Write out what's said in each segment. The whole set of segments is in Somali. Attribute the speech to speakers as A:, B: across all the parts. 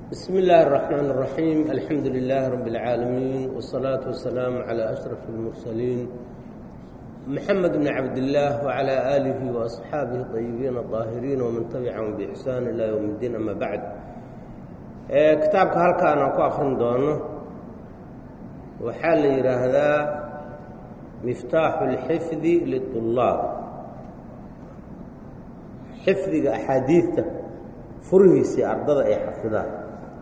A: بسم الله الرحمن الرحيم الحمد لله رب العالمين والصلاة والسلام على أشرف المرسلين محمد بن عبد الله وعلى آله وأصحابه الطيبين الطاهرين ومن تبعهم بإحسان إلى يوم الدين أما بعد كتابك هلكا أنا ku أخrin doono waxaa la yiraahdaa مفتاح الحفظ للطلاب xifdiga أحاadiثta furihiisii ardada ay xafidaan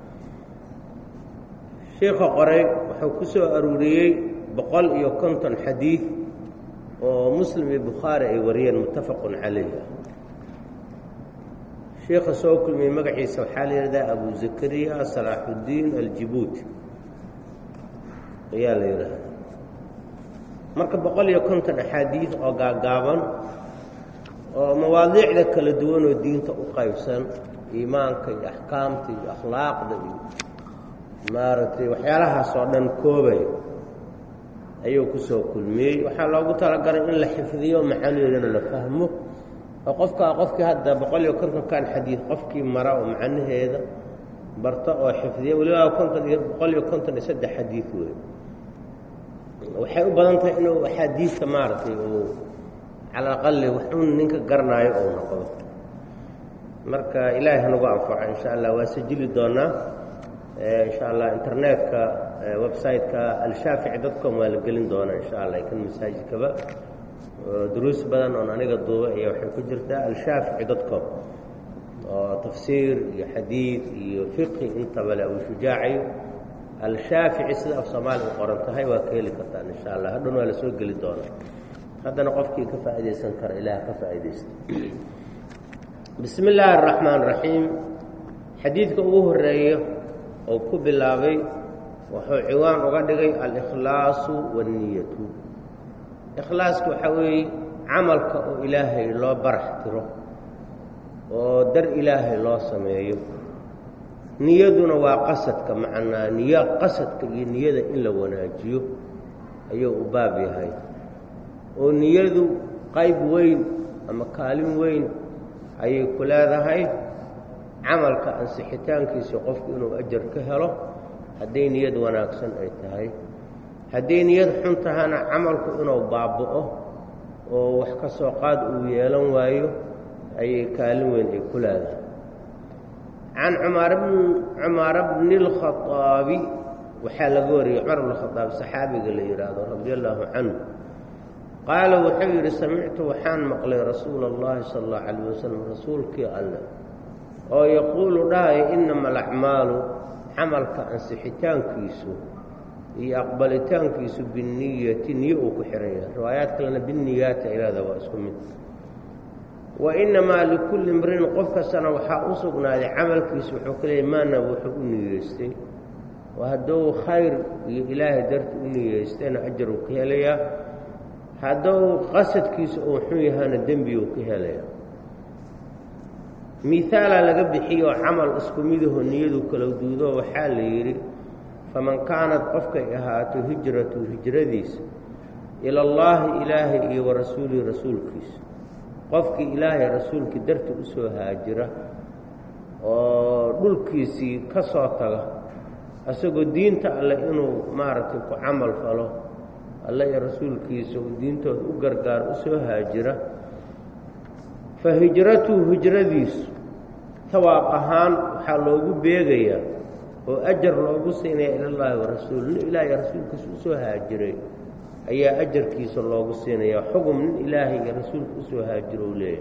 A: sheekha qoray wuxuu ku soo aruuriyey 150 xadiid oo muslim iyo bukhaari ay wariyeen muttafaqun calayh sheekha soo kulmiyey magaciisa waxaa la yidhahdaa abu zakariya salaaxuddiin aljibuuti ayaa la yidhahdaa marka 150 axaadiid oo gaagaaban oo mawaadiicda kala duwan oo diinta u qaybsan iimaanka iyo axkaamta iyo akhlaaqda iyo maaragtay waxyaalahaas oo dhan koobay ayuu ku soo kulmiyey waxaa loogu talagalay in la xifdiyo macnaheedana la fahmo oo qofkii hadda 150 xadiid qofkii mara oo macnaheeda barta oo xifdiya waliba 153 xadiid weey waxay u badan tahay inuu axaadiista maaragtay oo على الأقل وحون نينك قرناي أو نقض مركا إلهي هنقو أنفع إن شاء الله واسجل دونا إن شاء الله إنترنت ويب سايت الشافعي.com والقلين دونا إن شاء الله يكون مساجد كبا دروس بدن أنا نقضوا هي وحي كجرتا الشافعي.com تفسير حديث فقه انت بلا وشجاعي الشافعي سيدا في صومال وقرنتها وكيلي كتان إن شاء الله هدون ولا سوق قلين دونا haddana qofkii ka faa'iideysan kara ilaah ka faa'iideysta bismi illaahi araxmaan raxiim xadiidka ugu horeeya oo ku bilaabay wuxuu ciwaan uga dhigay al-ikhlaasu wanniyatu ikhlaasku waxaa weeye camalka oo ilaahay loo barax tiro oo dar ilaahay loo sameeyo niyaduna waa qasadka macnaa niyo qasadka iyo niyada in la wanaajiyo ayuu u baab yahay oo niyadu qayb weyn ama kaalin weyn ayay ku leedahay camalka ansixitaankiisa qofku inuu ajar ka helo hadday niyad wanaagsan ay tahay hadday niyad xun tahana camalku inuu baaba'o oo wax ka soo qaad uu yeelan waayo ayay kaalin weyn ay ku leedahay can cumar bni اlkhaطaabi waxaa laga wariyey cumar bn khaaab saxaabiga la yidhaahdo radi allahu canhu qaala wuxuu yidhi samictu waxaan maqlay rasuula اllahi sala اllahu calayh wasalam rasuulkii alleh oo yaquulu dhahaya inama alacmaalu camalka ansixitaankiisu iyo aqbalitaankiisu binniyati niyo uu ku xihan yahay riwaayaad kalena binniyaati aylaada waa isku mid wa inamaa likulli imrin qof kastana waxaa u sugnaaday camalkiisu wuxuu ka leeyay maana wuxuu u niyeystay oo hadduu khayr iyo ilaahay darti u niyeystayna ajar uu ka helayaa hadduu qasadkiisa uu xun yahaana dembi uu ka helaya miaalaa laga bixiyo camal isku midaho niyadu kala duudo waxaa la yidhi faman kaanad qofkay ahaato hijratu hijradiisa ila allaahi ilaahay iyo wa rasuulihi rasuulkiisa qofkii ilaahay rasuulkii darti u soo haajira oo dhulkiisii ka soo taga isagoo diinta alleh inuu maaragtay ku camal falo alla iyo rasuulkiisa uu diintooda u gargaar u soo haajira fa hijratuhu hijradiisu tawaab ahaan waxaa loogu beegayaa oo ajar loogu siinaya ilallaahi wa rasuul nin ilaahay rasuulkiisa u soo haajiray ayaa ajarkiisa loogu siinayaa xugum nin ilaahay iyo rasuulka u soo haajiro u leeyahay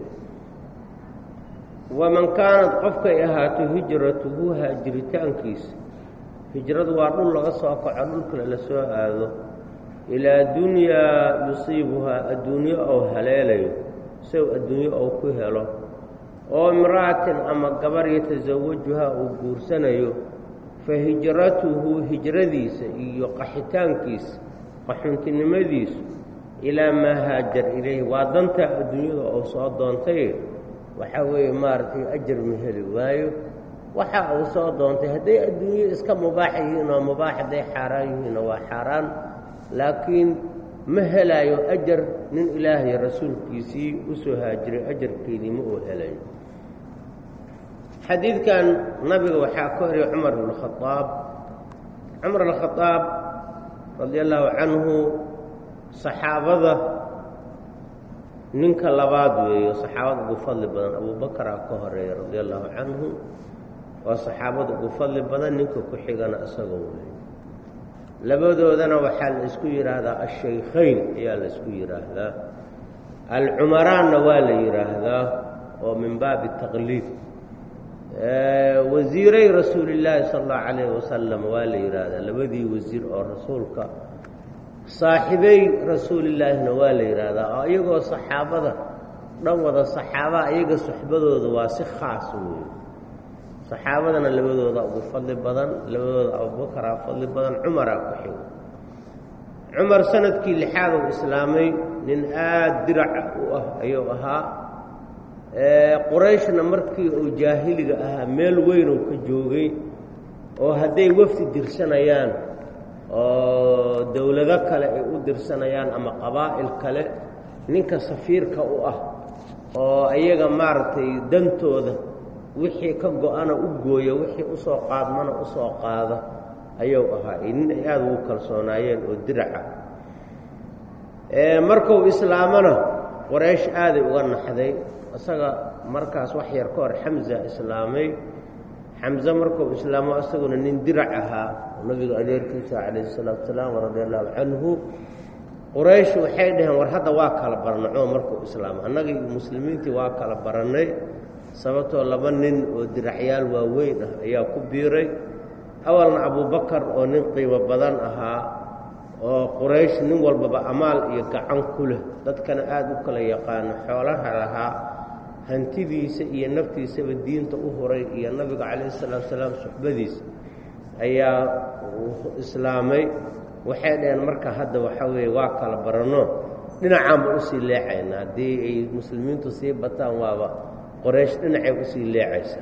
A: waman kaanad qofkay ahaato hijratuhu haajiritaankiisa hijradu waa dhul laga soo kaco dhulkale la soo aado ilaa dunyaa yusiibuhaa adduunyo ou haleelayo isaw adduunyo ou ku helo oo imra'atin ama gabar yatasawajuhaa uu guursanayo fa hijratuhu hijradiisa iyo qaxitaankiisa qaxuntinimadiisu ilaa maa haajar ilayhi waa dantaa adduunyada oo soo doontay waxaa weeye maaragtay ajar ma heli waayo waxa uu soo doontay hadday adduunyo iska mubaax yihiin oo mubaax hadday xaaraan yihiinna waa xaaraan laakiin ma helaayo ajar nin ilaahay rasuulkiisii u soo haajiray ajarkeedii ma uu helayo xadiidkan nabiga waxaa ka horiyay cumar ibn khadaab. cumar ibn khadaab radia allahu canhu saxaabada ninka labaad weeyo, saxaabada ugu fadli badan. abubakaraa ka horeeya radia allahu canhu, waa saxaabada ugu fadli badan, ninka ku xigana isagoo weeyo. labadoodana waxaa la isku yidhaahdaa ashaykhayn ayaa la isku yidhaahdaa. alcumaraanna waa la yidhaahdaa oo min baabi taqliid. wasiiray rasuulillaahi sala allahu calayhi wasalam waa la yidhaahdaa, labadii wasiir oo rasuulka. saaxibay rasuulillaahina waa la yidhaahdaa, oo iyagoo saxaabada dhan wada saxaabaa, iyaga suxbadooda waa si khaas weeye. saxaabadana labadooda ugu fadli badan, labadooda abubakaraa fadli badan, cumaraa ku xigo. cumar sanadkii 6aad uu islaamay, nin aad dirac u ah ayuu ahaa. qurayshna markii uu jaahiliga ahaa meel weyn uu ka joogay, oo hadday wafdi dirsanayaan oo dowlado kale ay u dirsanayaan ama qabaa'il kale, ninka safiirka u ah oo iyaga maaragtay dantooda wixii ka go-ana u gooya, wixii usoo qaadmana usoo qaada ayuu ahaa. nin ay aada ugu kalsoonaayeen oo diraca. markuu islaamana qoraysh aaday uga naxday. isaga markaas wax yar ka hor xamza islaamay. xamse markuu islaamo isaguna nin dirac ahaa, nabiga adeerkiisa calayhi salaatu wasalaam radia allahu canhu. quraysh waxay dhaheen war hadda waa kala barannay cumar markuu islaamo, annagii muslimiintii waa kala barannay, sababtoo laba nin oo diracyaal waaweyn ah ayaa ku biiray. awalna abubakar oo nin qiimo badan ahaa, oo quraysh nin walbaba amaal iyo gacan ku leh, dadkana aada u kala yaqaano, xoolaha lahaa, hantidiisa iyo naftiisaba diinta u huray, iyo nabiga calayhi salaatu wasalaam suxbadiisa ayaa islaamay. waxay dhaheen marka hadda waxaa weeye waa kala baranno, dhinacaanba usii leecayna. haddii ay muslimiintu sii bataan waaba qoraysh dhinacay usii leecaysa.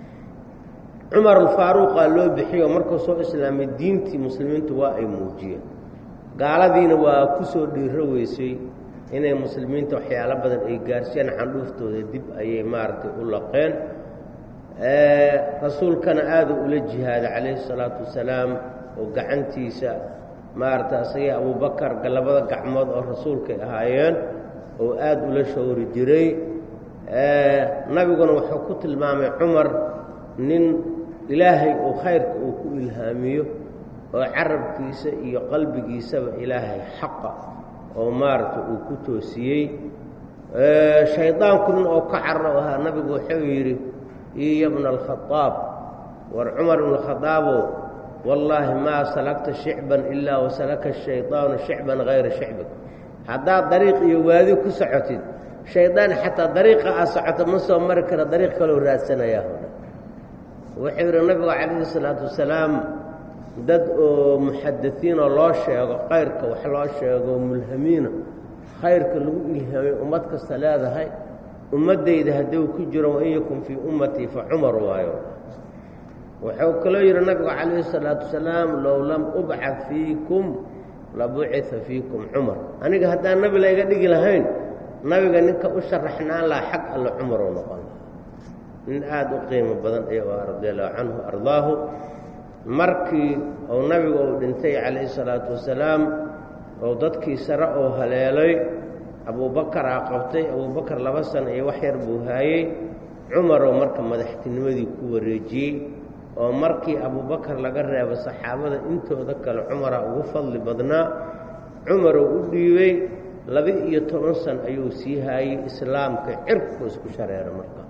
A: cumar alfaaruuqaa loo bixiyo markuu soo islaamay diintii muslimiintu waa ay muujiyeen. gaaladiina waa ku soo dhiiro weysay inay muslimiinta waxyaalo badan ay gaarsiiyaan, candhuuftooda dib ayay maaragtay u laqeen. rasuulkana aada ula jihaaday calayhi salaatu wasalaam, oo gacantiisa maaragtay asagii abubakar labada gacmood oo rasuulkay ahaayeen oo aada ula shawri jiray. nabiguna wuxuu ku tilmaamay cumar nin ilaahay oo khayrka uu ku ilhaamiyo, oo carabkiisa iyo qalbigiisaba ilaahay xaqa oo maaragtay uu ku toosiyey. shaydaanku nin oo ka carro ahaa, nabigu wuxuu yidhi iya bna alkhadaab, war cumar ibn khadaabow, wallaahi maa salagta shicban ilaa wasalaka shaydaanu shicban hayra shicbik. haddaad dariiq iyo waadi ku socotid, shaydaan xataa dariiqa aad socoto ma soo mari kara, dariiq kaloo raadsanayaa. wuxuu yidhi nabigu calayhi salaatu wasalaam, dad oo muxadisiinoo loo sheego khayrka, wax loo sheego mulhamiina, khayrka lagu ilhaamay ummad kasta leedahay. ummaddayda hadduu ku jiro wain yakun fii ummatii fa cumar waayo. wuxuu kaloo yidhi nabigu calayhi salaatu wasalaam, low lam ubcad fiikum labucida fiikum cumar. aniga haddaan nabi layga dhigi lahayn, nabiga ninka u sharaxnaan lahaa xag alle cumar oo noqon lahaa. nin aada u qiimo badan ayuu ah radia allahu canhu ardaahu. markii uu nabigu uu dhintay calayhi salaatu wasalaam, oo dadkii sare oo haleelay, abubakaraa qabtay. abubakar 2 sano iyo wax yar buu haayey. cumaroo marka madaxtinimadii ku wareejiyey, oo markii abubakar laga reebo saxaabada intooda kale cumaraa ugu fadli badnaa. cumaroo u dhiibay 12 sano ayuu sii haayey. islaamka cirku isku shareera. marka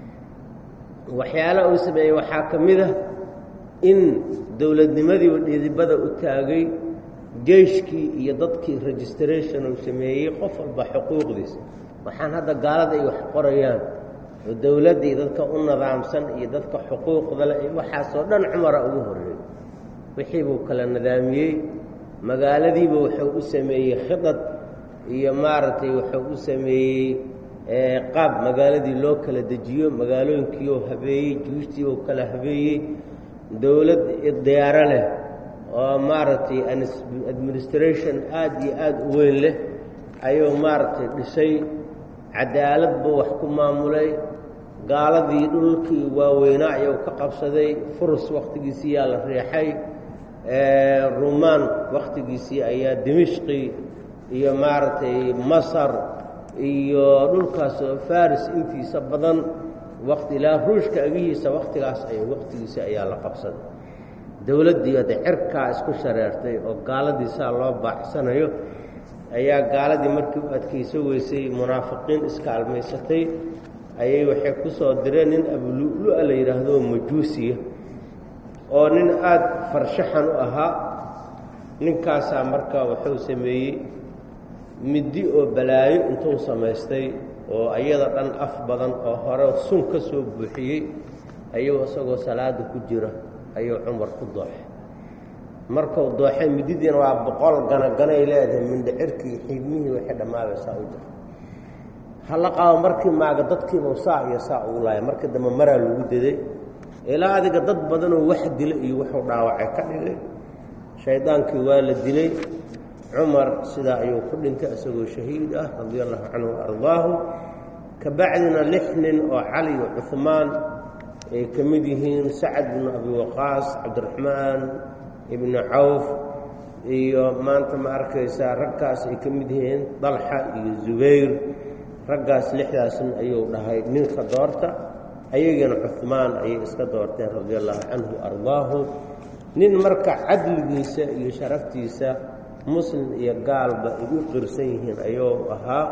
A: waxyaala uu sameeyey waxaa ka mid ah in dowladnimadiiba dhidibada u taagay, jeyshkii iyo dadkii registration uu sameeyey, qof walba xuquuqdiisa. waxaan hadda gaalada ay wax qorayaan, oo dowladda iyo dadka u nidaamsan iyo dadka xuquuqda leh, waxaasoo dhan cumara ugu horreeyey. wixii buu kala nidaamiyey. magaaladiiba wuxuu u sameeyey khidad iyo maaragtay wuxuu u sameeyey qaab magaaladii loo kala dejiyo. magaalooyinkiioo habeeyey, juushtiibuu kala habeeyey. dowlad diyaaro leh oo maaragtay administration aad iyo aad u weyn leh ayuu maaragtay dhisay. cadaalad buu wax ku maamulay. gaaladii dhulkii waaweynaa ayuu ka qabsaday. furus wakhtigiisiiyaa la riixay, rumaan wakhtigiisii ayaa dimishqi iyo maaragtay masar iyo dhulkaas faris intiisa badan waqti ilaa ruushka agihiisa wakhtigiisa ayaa la qabsaday. dowladdii hadda cirkaa isku shareertay oo gaaladiisaa loo baacsanayo ayaa gaaladii markii u adkayso weysay munaafiqiin iskaalmaysatay ayay waxay ku soo direen nin abulu'lu'a la yidhaahdo majuusiya oo nin aada farshaxan u ahaa. ninkaasaa markaa wuxuu sameeyey middi oo balaayo intuu samaystay oo ayada dhan af badan oo hore sun ka soo buuxiyey ayuu isagoo salaada ku jira ayuu cumar ku dooxay. markuu dooxay mididiina waa 100 ganaganay leedahay mindhicirkii xiibmihii waxay dhammaabaysaa u jira hala qaabo. markii maaga dadkiiba saa iyo saa ugu laaya. markii dambe maraa lagu daday ilaa adiga dad badanoo wax dila iyo wuxuu dhaawacay ka dhigay. shaydaankii waa la dilay. cumar sidaa ayuu ku dhintay isagoo shahiid ah radia allahu canhu waardaahu. ka bacdina 6 nin oo cali iyo cuhmaan ay ka mid yihiin, sacad bnu abi waqaas, cabdiraxmaan ibnu cawf iyo maanta ma arkaysaa raggaas ay ka mid yihiin dalxa iyo zubayr. raggaas 6daas nin ayuu dhahay ninka doorta. ayagana cuhmaan ayay iska doorteen radia allahu canhu ardaahu. nin marka cadligiisa iyo sharaftiisa muslim iyo gaalba igu qirsan yihiin ayuu ahaa.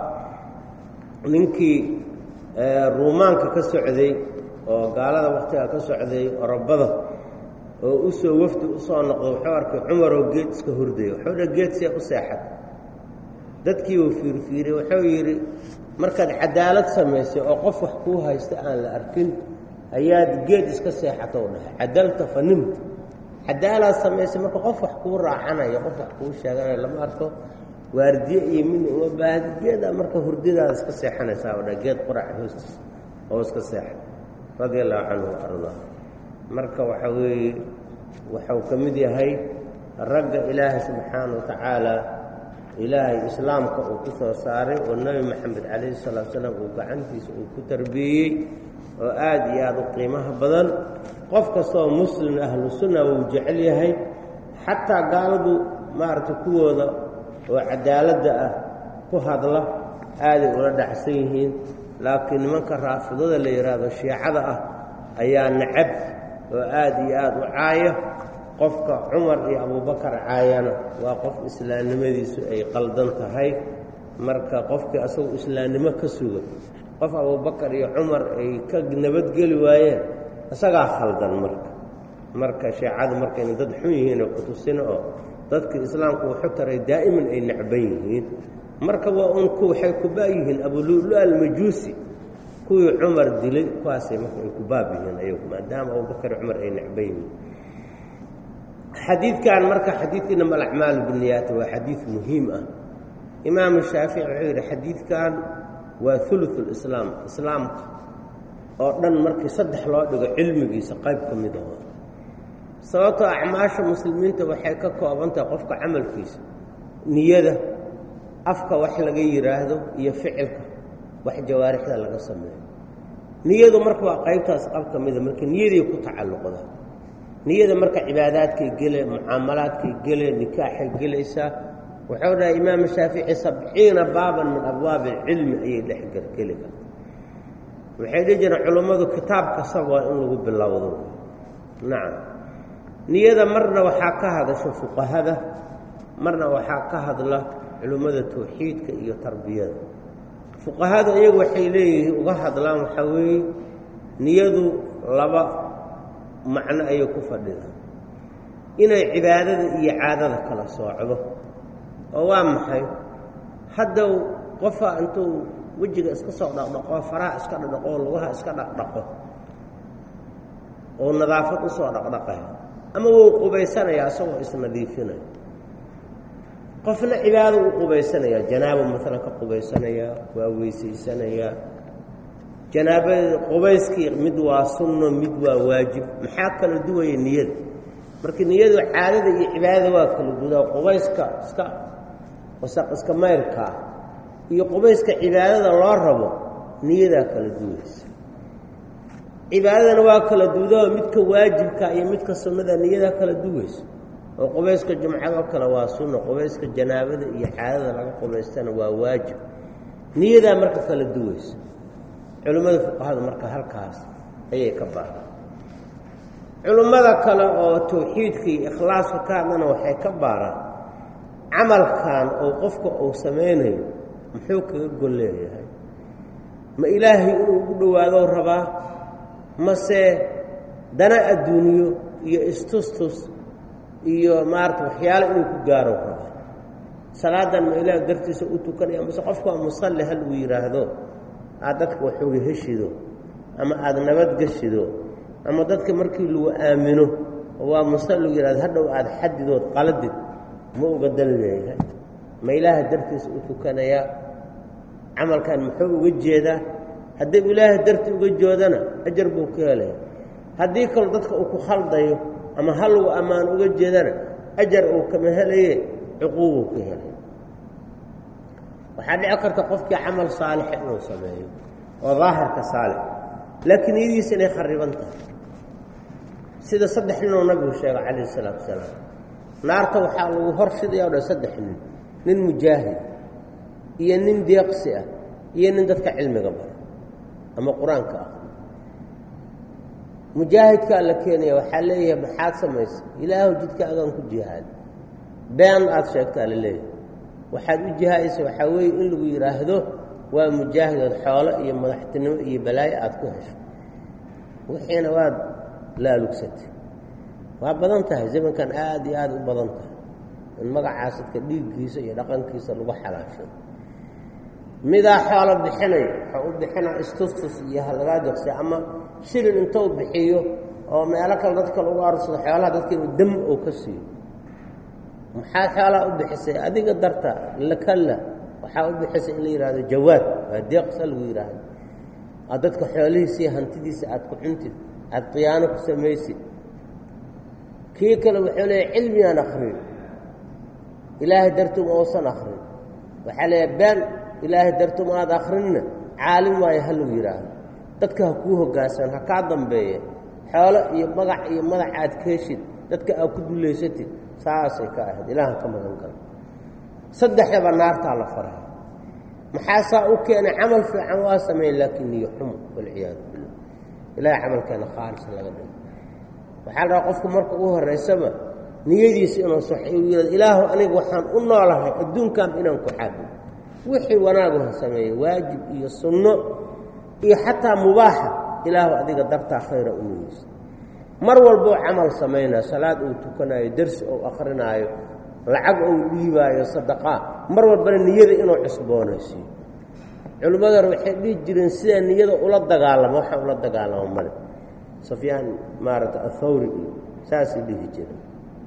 A: ninkii ruumaanka ka socday oo gaalada wakhtigaa ka socday orobada oo usoo wafdi usoo noqdo wuxuu arkay cumaroo geed iska hurdaya. wuxuu dha geed see u seexad. dadkii uu fiirfiiriyey wuxuu yidhi markaad cadaalad samaysay oo qof wax kuu haysta aan la arkin ayaad geed iska seexato u dhahay. cadalta fa nimta. cadaalaad samaysay marka qof wax kuu raacanayo, qof wax kuu sheeganayo lama arko. waardiye iyo midna uma baahdi. geedaa marka hurdidaada iska seexanaysaa u dhahay. geed qurac hoostiis oo iska seexay radia allahu canhu ardaa. marka waxa weeye waxuu ka mid yahay ragga ilaahay subxaana wa tacaala ilaahay islaamka uu ku soo saaray oo nebi maxamed calayhi salaatu salaam uu gacantiisa uu ku tarbiyeyey oo aad iyo aad u qiimaha badan. qof kastoo muslim ahlu sunna wuu jecel yahay. xataa gaaladu maaragtay kuwooda oo cadaaladda ah ku hadla aaday ula dhacsan yihiin. laakiin nimanka raafidada la yidhaahdo shiicada ah ayaa nacab oo aad iyo aad u caaya. qofka cumar iyo abubakar caayana waa qof islaamnimadiisu ay qaldan tahay. marka qofkii asagu islaamnimo ka suga qof abubakar iyo cumar ay ka nabadgeli waayeen isagaa khaldan. marka shiicadu markayna dad xun yihiin oo kutusina oo dadkii islaamku wuxuu taray daa'iman ay necban yihiin. marka waa unku waxay ku baayihiin abulu'lu'a almajuusi kuwii cumar dilay kuwaasay marka ay ku baab yihiin ayagu maadaama abubakar cumar ay necban yihiin. xadiidkan marka xadiidka inama alacmaalu binniyaati waa xadiid muhiim ah. imaamu shaafici wuxuu yidhi xadiidkan waa uluثu lislaam. islaamka oo dhan markii 3 loo dhigo cilmigiisa qayb ka mid ah. sababtoo acmaasha muslimiinta waxay ka kooban tahay qofka camalkiisa, niyada, afka wax laga yidhaahdo iyo ficilka wax jawaarixda laga sameeyo. niyadu marka waa qaybtaas qayb ka mida. marka niyadii ku tacalluqda. niyada marka cibaadaadkay gele, mucaamalaadkay gele, nikaaxay gelaysaa. wuxuu dhahay imaam shaafici 70 baaban min abwaab alcilmi ayay dhex geli karta. waxay dhihi jireen culummadu kitaab kasta waa in lagu bilowdo. nacam. niyada marna waxaa ka hadasha fuqahada, marna waxaa ka hadla culummada tawxiidka iyo tarbiyada. fuqahada iyagu waxay leeyihiin uga hadlaan waxaa weeye niyadu 2 macno ayay ku fadhida. inay cibaadada iyo caadada kala soocdo. oo waa maxay? haddow qofa intuu wejiga iska soo dhaqdhaqo, faraha iska dhaqdhaqo, lugaha iska dhaqdhaqo oo nadaafad u soo dhaqdhaqaya, ama wuu qubaysanayaa isagoo isnadiifinaya. qofna cibaado u qubaysanaya, janaabo maalan ka qubaysanayaa, waa weysaysanayaa. janaabada qubayskii mid waa sunno, mid waa waajib. maxaa kala duwaya niyada? marka niyadu caadada iyo cibaadada waa kala dudaa. qubayska iska mayrkaa iyo qubayska cibaadada loo rabo niyadaa kala duwaysa. cibaadadana waa kala duwado midka waajibka iyo midka sunnada niyada kala duwayso oo qubayska jumcada kale waa sunno qubayska janaabada iyo xaalada laga qubaystana waa waajib niyada marka kala duwayso culimada fuqahaada marka halkaas ayay ka baahan culimada kale oo tawxiidka iyo ikhlaaska ka hadlana waxay ka baaraan camalkan oo qofka uu sameynayo muxuu kaga gol leeyahay ma ilaahay inuu ugu dhowaado rabaa mase dana adduuniyo iyo istustus iyo maarta waxyaalo inuu ku gaaro rabaa salaadan ma ilaahay dartiisa u tukanaya mase qofka musalli hal uu yiraahdo dadka wuxuu heshido ama aad nabad gashido ama dadka markii lagu aamino waa musalli yiraahdo hadhow aad xadidood qaladid ma uga dalleeyahay ma ilaahay dartiisa u tukanaya camalkan muxuu uga jeedaa haddii ilaahay dartii uga joodana ajar buu ka helaya haddii kale dadka uu ku khaldayo ama hal uu ammaan uga jeedana ajar uu kama helaye cuquubuu ka helay waxaa dhici karta qofkii camal saalix inuu sameeyo oo daahirka saalix laakiin niyadiisa inay khariban tahay sida 3 nin oo nabigu sheegay calayhi salaatu wasalaam naarta waxaa lagu horshidaya oo 3 nin mujaahid iyo nin deeqsi ah iyo nin dadka cilmiga bara ama quraanka ah mujaahidka la keenaya waxaa leeyahay maxaad samaysay ilaahu jidka agaan ku jihaad been aad sheegtaa la leeyahay waxaad u jihaadaysaa waxaa weeye in lagu yiraahdo waa mujaahid xoolo iyo madaxtinimo iyo balaayo aad ku hesho wixiina waad laalugsatay waa badan tahay zamankan aad iyo aad u badan tahay in magacaas dadka dhiiggiisa iyo dhaqankiisa lagu xalaasho midaa xoolo bixinay waxa u bixina istustus iyo halagaa jaqsi ama shilin intuu bixiyo oo meelo kale dadka lagu arsado xoolaha dadka inuu dam oo ka siiyo maxaa xoolaha u bixisay adiga darta lakalla waxaa u bixisay in la yiraahdo jawaad waa deeqsa lagu yiraahdo dadka xoolihiisa hantidiisa aad ku cuntid aad qiyaano ku samaysid kii kale wuxuu leeyahay cilmi aan akhrin ilaahay dartuu ma uusan akhrin waxaa leeyahay been ilaahay dartuu ma aad akhrinna caalim waayo ha lagu yidhaahdo dadka ha kuu hoggaansan ha kaa dambeeya xoolo iyo magac iyo madax aad keeshid dadka aad ku dullaysatid saasay ka ahayd ilaahan ka magan gala saddexdaba naartaa la faray maxaa saa u keenay camal fiican waa sameyn laakiin niyo xumo walciyaadu billah ilaahay camalkeena khaalis laga dhigo waxaa la rabaa qofku marka ugu horreysaba niyadiisa inuu saxiix yiraahdo ilaahu aniga waxaan u noolahay adduunkan inaan ku xaabiyo wixii wanaagu ha sameeyo waajib iyo sunno iyo xataa mubaaxa ilaahu adiga dartaa khayra u niyeyso mar walbo camal sameynaa salaad uu tukanayo darsi uu akrinaayo lacag uu dhiibaayo sadaqa mar walbana niyada inuu cusboonaysiiyo culimada waxay dhihi jireen sida niyada ula dagaalamo waxa ula dagaalamo male sufyaan maarata athawri saasi dhihi jiray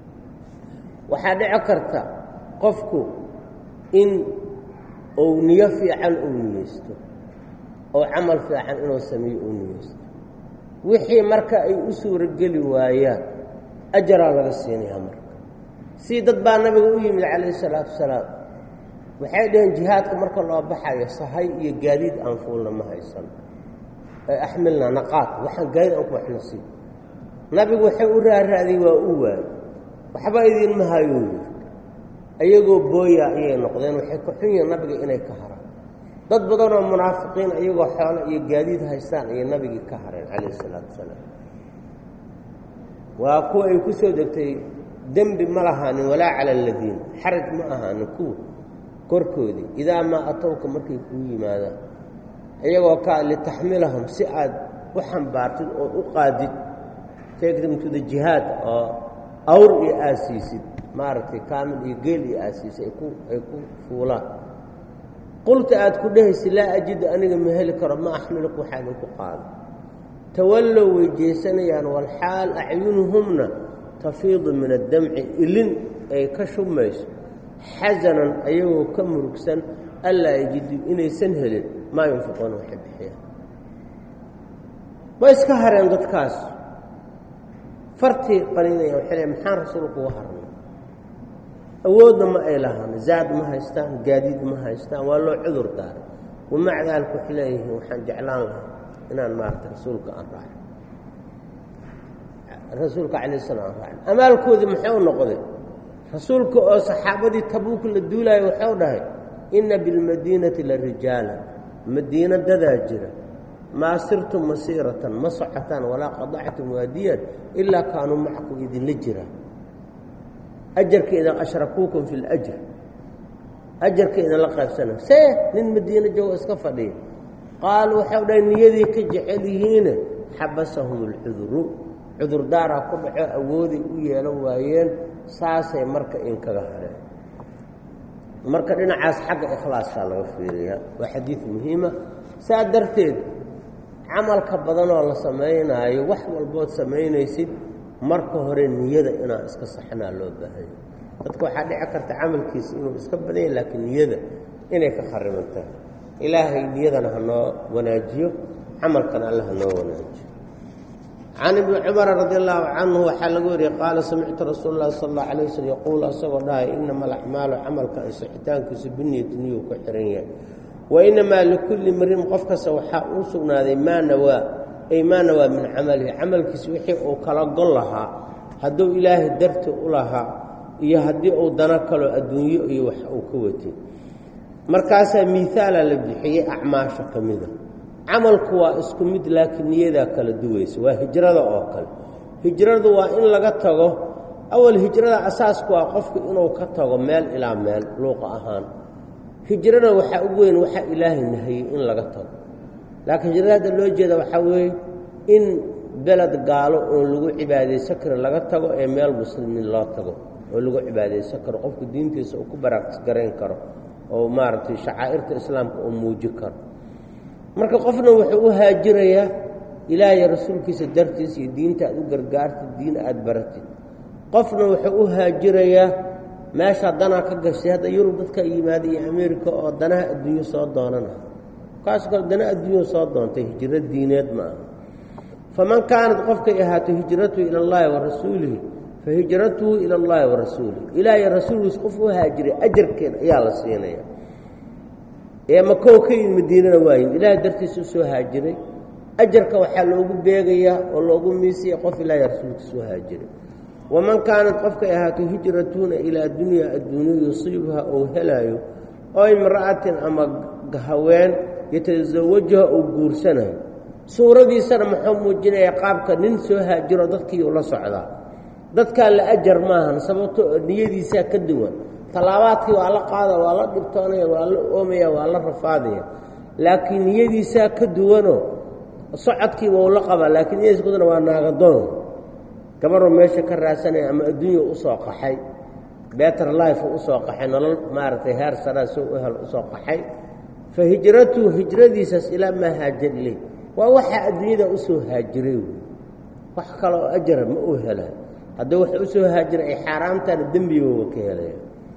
A: waxaa dhici karta qofku in uu niyo fiican uu niyeysto oo camal fiican inuu sameeyo uu niyeysto wixii marka ay u suurageli waayaan ajaraa laga siinayaa marka si dad baa nabiga u yimid calayhi salaatu wasalaam waxay dhaheen jihaadka marka loo baxayo sahay iyo gaadiid aan fuulna ma haysan axmilna naqaad waxaan gaadiid aan ku waxnasiib nabigu waxay u raaraadiyey waa u waayey waxba idinma hayo ayagoo booya ayay noqdeen waxay ku xun yihiin nabiga inay ka haraan dad badan oo munaafiqiin ayagoo xoolo iyo gaadiid haystaan ayay nabigii ka hareen calayhi salaatu wasalaam waa kuwa ay ku soo degtay dembi ma lahaanin walaa cala aladiin xaraj ma ahaanin kuwa korkoodii idaa maa atowka markay kuu yimaadaan iyagoo kaa litaxmilahum si aad u xambaartid ood u qaadid take them to the jihaad oo awr iyo aasiisid maaragtay kaamil iyo geel iyo aasiisid ay ku fuulaan qulta aad ku dhehaysid laa ajidu aniga ma heli karo ma axmiluku waxaa idinku qaado tawallow way jeesanayaan walxaal acyunuhumna tafiidu min addamci ilin ay ka shubmayso xasanan ayagoo ka murugsan allaa yajidu inaysan helin maa yunfiquuna waxay bixiyaan way iska hareen dadkaas fartii qaniinaya waxay leeyiin maxaan rasuulku uga harnay awoodna ma ay lahaan zaad ma haystaan gaadiid ma haystaan waa loo cudur daaray wamaca daalika waxay leeyihiin waxaan jeclaan lahaa inaan maaragta rasuulka aan raaco rasuulka calayhi salaam raacin amaalkoodii muxuu noqday rasuulka oo saxaabadii tabuuk la duulaayo wuxuu dhahay inna bilmadiinati la rijaala madiina dadaa jira maa sirtum masiiratan ma socotaan walaa qadactum waadiyan ilaa kaanuu macakum idinla jira ajarka idan ashrakuukum fi lajr ajarka idinla qaybsana see nin madiina joogo iska fadhiya qaalu waxau dhahay niyadii ka jecel yihiine xabasahum alcuduru cudurdaaraa ku dhaco awooday u yeelan waayeen saasay marka inkaga hareen marka dhinacaas xagga ikhlaaskaa laga fiiriyaa waa xadiid muhiima saa darteed camalka badanoo la samaynaayo wax walbood samaynaysid marka hore niyada inaan iska saxnaa loo baahanya dadka waxaa dhici karta camalkiisa inuu iska badanya laakiin niyada inay ka kharibantahay ilaahay niyadana hanoo wanaajiyo camalkana alla hanoo wanaajiyo can ibni cumara radi allahu canhu waxaa laga wariyey qaala samictu rasuul اllahi sal اllahu alay waslm yaquul asagoo dhahay inama alaxmaalu camalka ansixitaankiisa biniyati niyuu ku xihan yahay wainamaa likulli mrin qof kasta waxaa uu sugnaaday maa nawaa min camalihi camalkiisa wixii uu kala gol lahaa hadduu ilaahay darti u lahaa iyo haddii uu dano kaloo adduunyo iyo wax uu ka watay markaasaa miihaala la bixiyey acmaasha ka mida camalku waa isku mid laakiin niyadaa kala duwaysa waa hijrada oo kale hijradu waa in laga tago awal hijrada asaasku waa qofku inuu ka tago meel ilaa meel luuqa ahaan hijrada waxaa ugu weyn waxaa ilaahay nahayey in laga tago laakiin hijrada hadda loo jeeda waxaa weeye in beled gaalo oon lagu cibaadaysan karin laga tago ee meel muslimiin loo tago oo lagu cibaadaysan karo qofku diintiisa uu ku baraargarayn karo oo maaragtay shacaa'irta islaamka uu muuji karo marka qofna wuxuu u haajirayaa ilaahay rasuulkiisa dartiisa iyo diinta aad u gargaartid diin aad baratid qofna wuxuu u haajirayaa meeshaa danaa ka gashay hadda yurub dadka yimaada iyo ameerika oo danaha adduunyo soo doonana kaas kale dana adduunyo soo doontay hijro diineed ma aha faman kaanad qofkay ahaato hijratuhu ila allahi wa rasuulihi fa hijratuhu ila allahi wa rasuulihi ilaahay rasuulkiisa qof u haajiray ajarkeed ayaa la siinaya ee makow ka yimid madiinana waayin ilaahay dartiisa u soo haajiray ajarka waxaa loogu beegayaa oo loogu miisaya qof ilaahay rasuulkiisa u haajiray waman kaanad qofkay ahaato hijratuhuna ilaa dunyaa adduunyo yusiibuha ou helaayo oo imra'atin ama haween yatasawajuha uu guursanayo suuradiisana muxuu muujinayaa qaabka nin soo haajiro dadkii ula socdaa dadkaa la ajar maahan sababto niyadiisaa ka duwan talaabaadkii waa la qaada waa la dhibtoonaya waa la oomaya waa la rafaadaya laakiin niyadiisaa ka duwanoo socodkiiba uu la qabaa laakiin niyadiisa kudana waa naagadoon gabaroo meesha ka raadsanaya ama adduunya usoo qaxay better life usoo qaxay nolol maaragtay heer saraa soo u hel usoo qaxay fa hijratuhu hijradiisaas ilaa maa haajar iley waa waxaa adduunyada usoo haajiray wey wax kaloo ajara ma uu helaa haddii waxa usoo haajiray ay xaaraamtaana dembigooga ka helaya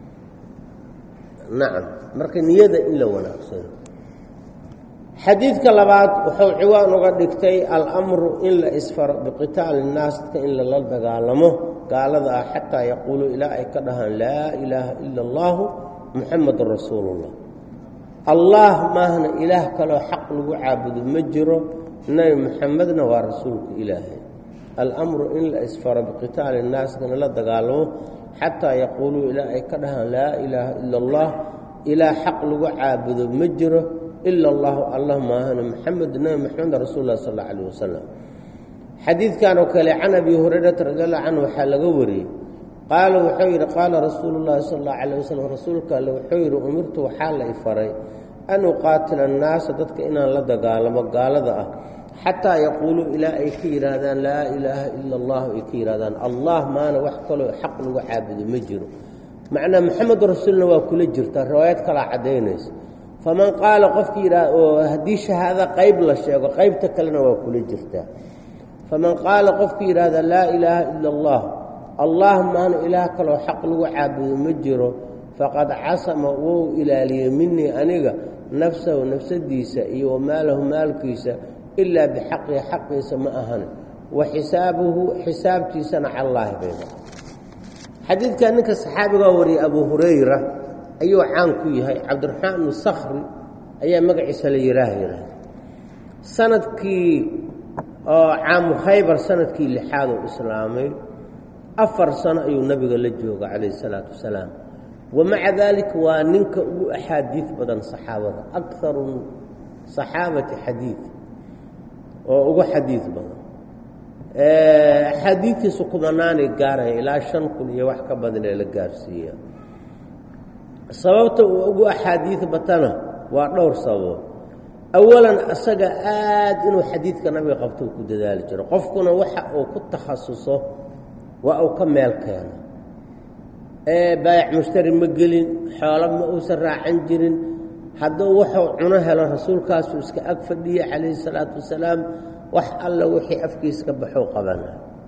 A: nacam marka niyada in la wanaagsano xadiidka labaad wuxuu ciwaan uga dhigtay alamru in la isfaro biqitaali innaas dadka in lala dagaalamo gaalada ah xataa yaquuluu ilaa ay ka dhahaan laa ilaaha ila allaahu muxamadun rasuulullah allah maahna ilaah kaloo xaq lagu caabudo ma jiro nebi muxamedna waa rasuulka ilaahay alamru in la isfaro biqitaali innaas dadka in la dagaalamo xataa yaquuluu ilaa ay ka dhahaan laa ilaaha ila allah ilaah xaq lagu caabudo ma jiro ila allahu allah maahana maxamed nabi maxamed rasuul lah sal alla alayh wasalam xadiidkan oo kale can abi hurayrata radi allahu canhu waxaa laga wariyey qaala wuxuu yidhi qaala rasuulu llahi sal allahu alayh wasalam rasuulka alle wuxuu yidhi umirtu waxaa la ifaray an uqaatila annaasa dadka inaan la dagaalamo gaalada ah xataa yaquuluu ilaa ay ka yidhaahdaan laa ilaaha ila allahu ay ka yidhahdaan allah maana wax kaloo xaq lagu caabudo ma jiro macnaa maxamedu rasuulna waa kula jirtaa riwaayad kalaa caddaynaysa faman qaala qofkii yidhaah oo haddii shahaado qayb la sheego qaybta kalena waa kula jirtaa faman qaala qofkii yidhaahda laa ilaaha ila allah allah maana ilaah kaloo xaq lagu caabudo ma jiro faqad casama wou ilaaliyey minii aniga nafsahu nafsadiisa iyo wamaalahu maalkiisa ilaa bixaqihi xaqiisa ma ahane wa xisaabuhu xisaabtiisana callaahi bayda xadiidkan ninka saxaabigaa wariyey abu hurayra ayuu caan ku yahay cabdiraxmaan ibnu sakhri ayaa magaciisa la yihaaha sanadkii oo caamu khaybar sanadkii 6aad oo islaamay 4 sano ayuu nabiga la jooga calayhi salaatu wasalaam wamaca daalika waa ninka ugu axaadiid badan saxaabada akaru saxaabati xadiid oo ugu xadiid badan xadiidkiisu kumanaanay gaaraya ilaa 5,000 iyo wax ka badan ee la gaarsiiya sababta uu ugu axaadiid batana waa dhowr sabab awalan asaga aad inuu xadiidka nabiga qabto ku dadaali jiro qofkuna waxa uu ku takhasuso waa uu ka meel keeno baayac mushtari ma gelin xoolo ma uusan raacan jirin hadduu wuxuu cuno helo rasuulkaasuu iska ag fadhiya calayhi salaatu wasalaam wax alla wixii afkiisa ka baxuu qabana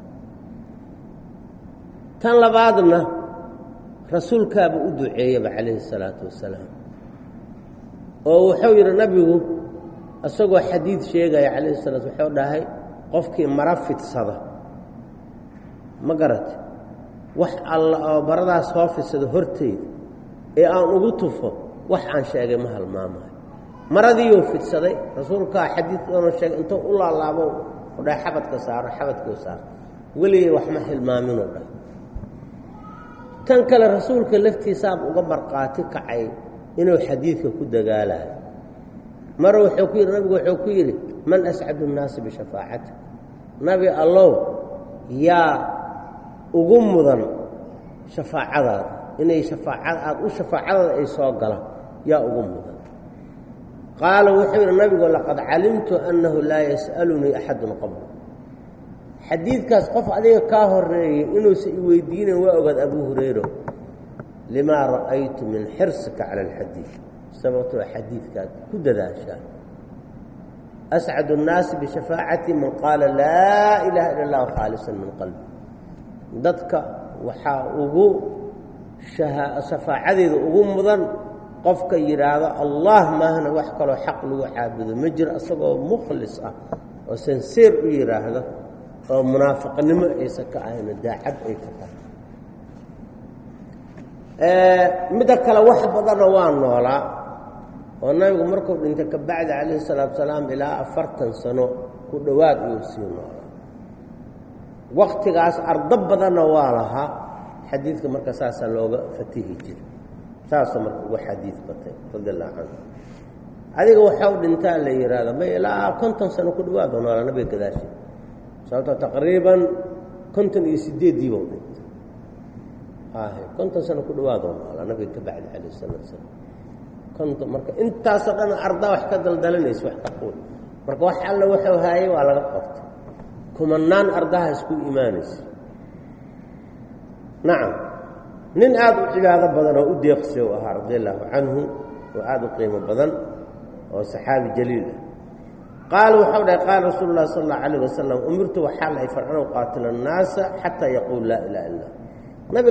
A: tan labaadna rasuulkaaba u duceeyaba calayhi salaatu wasalaam oo wuxuu yidhi nabigu isagoo xadiid sheegaya calayhi salaatu wuxuu dhahay qofkii mara fidsada ma garat wax alla oo baradaas soo fidsada horteed ee aan ugu tufo wax aan sheegay ma halmaamayo maradiiyuu fidsaday rasuulkaa xadiidkoona sheegay intuu u laalaabo u dhahay xabadka saaro xabadkuu saaro weligay wax ma hilmaaminuu dhahay tan kale rasuulka laftiisaaba uga marqaati kacay inuu xadiidka ku dagaalayo mara wuxuu ku yidhi nabigu wuxuu ku yidhi man ascadu nnaasi bishafaacatik nabi allow yaa ugu mudan shafaacadaada inay shafaacad aad u shafaacadaada ay soo galaan yaa ugu mudan qaala wuxuu yidhi nabigu laqad calimtu annahu laa yas'alunii axadun qabla xadiidkaas qof adiga kaa horeeyey inuusan i weydiinayn waa ogaad abuu hurayra limaa ra'aytu min xirsika cala alxadiid sababtoo xadiidkaad ku dadaashaa ascadu الnaasi bishafaacati man qaala laa ilaaha ila اllah khaalisan min qalbi dadka waxaa ugu shafaacadeeda ugu mudan qofka yidhaahdo allah maahna wax kaloo xaq lagu caabudo ma jiro isagoo mukhlis ah oo sanseer u yidhaahdo oo munaafiqnimo aysan ka ahayno daacad ay ka tahay midda kale wax badanna waa noolaa oo nabigu markuu dhintay ka bacdi calayhi salaatu wasalaam ilaa 40 sano ku dhowaad uu sii noolaa waqtigaas ardo badanna waa lahaa xadiidka marka saasaa looga fatihi jiray saasoo marka ugu xadiid batay radi allahu canhu adiga waxau dhintaa la yidhaahdo ma ilaa 50 sano ku dhowaad oo noolaa nabiga gadaashii sababtoo taqriiban 58 buu dhintay 50 sano ku dhowaad oo noolaa nabiga ka bacdi calayhi salaatu wasalaam marka intaasoo dhan ardaa wax ka daldalanaysa wax ka quul marka wax alla wuxuu haayay waa laga qabtay kumanaan ardaha isku imaanaysa nacam nin aad u cibaado badan oo u deeqsi u ahaa radi allahu canhu oo aad u qiimo badan oo saxaabi jaliil ah qaal wuxuu dhahay qaala rasuulu llahi sala allahu calayh wasalam umirtu waxaa la ay farcan u qaatila annaasa xataa yaquul laa ilaha illa